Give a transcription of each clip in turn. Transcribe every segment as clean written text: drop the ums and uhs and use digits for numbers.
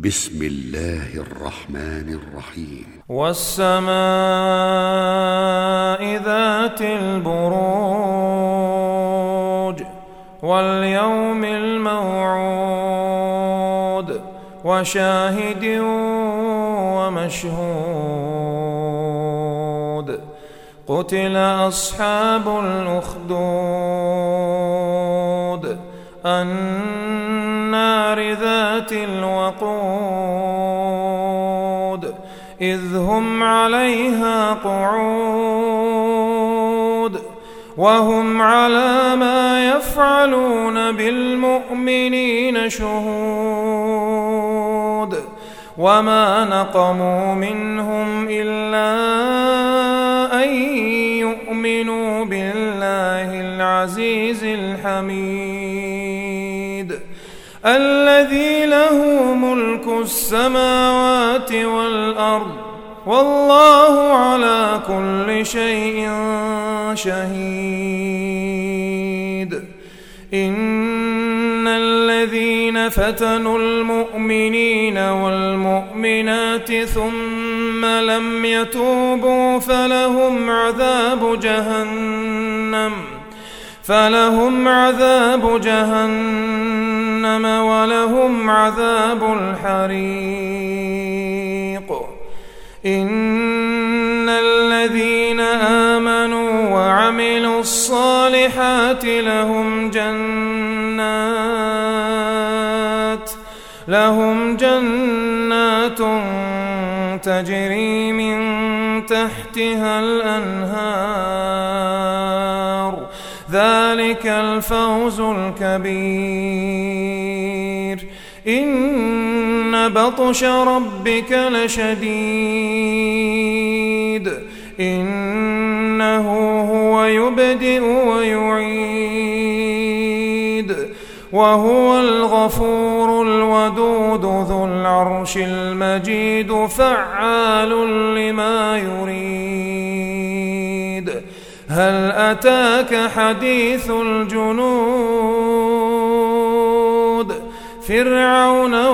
بسم الله الرحمن الرحيم والسماء ذات البروج واليوم الموعود وشاهد ومشهود قتل أصحاب الأخدود النار ذات الوقود إذ هم عليها قعود وهم على ما يفعلون بالمؤمنين شهود وما نقموا منهم إلا أن يؤمنوا بالله العزيز الحميد الذي له ملك السماوات والأرض والله على كل شيء شهيد إن الذين فتنوا المؤمنين والمؤمنات ثم لم يتوبوا فلهم عذاب جهنم ولهم عذاب الحريق إن الذين آمنوا وعملوا الصالحات لهم جنات تجري من تحتها الأنهار ذلك الفوز الكبير إن بطش ربك لشديد إنه هو يبدئ ويعيد وهو الغفور الودود ذو العرش المجيد فعال لما يريد هل أتاك حديث الجنود فرعون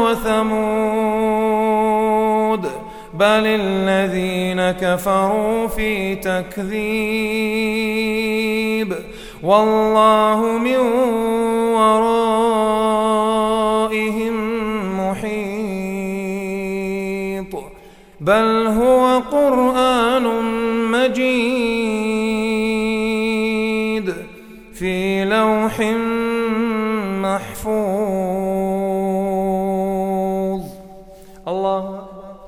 وثمود بل الذين كفروا في تكذيب والله من ورائهم محيط بل هو قرآن مجيد في لوح محفوظ الله أكبر.